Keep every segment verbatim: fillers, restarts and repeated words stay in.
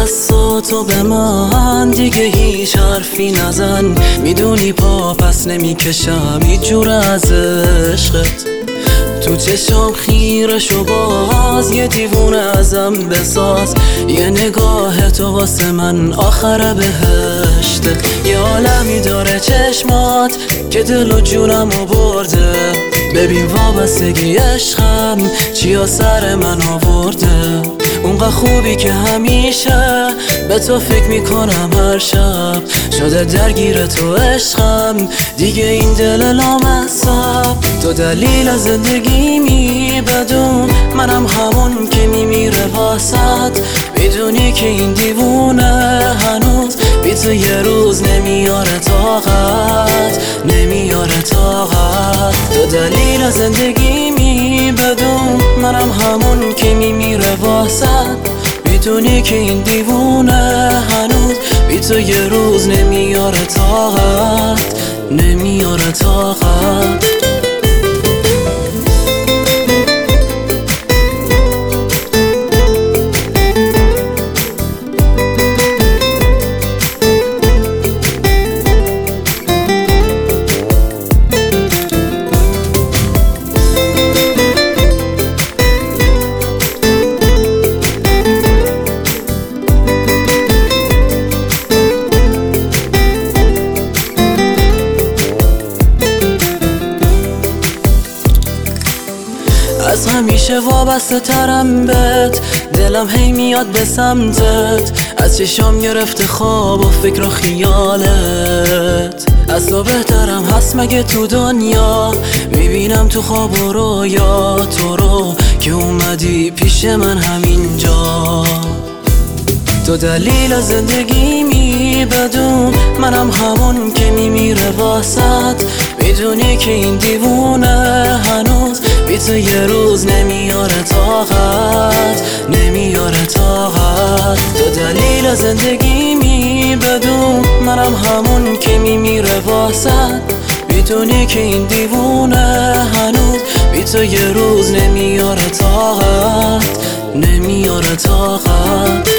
دستاتو به من، دیگه هیچ حرفی نزن. میدونی پا پس نمیکشم هیچ جور از عشقت. تو چشام خیره شو باز، یه دیوونه ازم بساز. یه نگاه تو واسه من آخر بهشته. یه عالمی داره چشمات که دل و جونمو برده. ببین وابستگی عشقم چیا سر من آورده. اونقدر خوبی که همیشه به تو فکر میکنم هر شب. شده درگیر تو عشقم دیگه این دل لامصب. تو دلیل زندگیمی بدون منم همون که میمیره واسط. میدونی که این دیوونه هنوز بی تو یه روز نمیاره طاقت، نمیاره طاقت. تو دلیل زندگیمی بدون منم همون که میمیره واسط. میدونی که این دیوونه هنوز بی تو یه روز نمیاره طاقت، نمیاره طاقت. از همیشه وابسته ترم بهت، دلم هی میاد به سمتت. از چشام گرفته خواب و فکر و خیالت. از تو بهترم هست مگه تو دنیا؟ میبینم تو خواب و رویا تو رو که اومدی پیش من همینجا. تو دلیل زندگیمی بدون منم همون که میمیره واسط. میدونی که این دیوونه هنوز بی تو یه روز نمیاره طاقت، نمیاره طاقت. تو دلیل زندگیمی بدون منم همون که میمیره واسط. میدونی که این دیوونه هنوز بی تو یه روز نمیاره طاقت، نمیاره طاقت.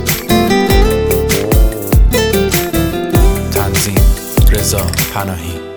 رضا پناهی.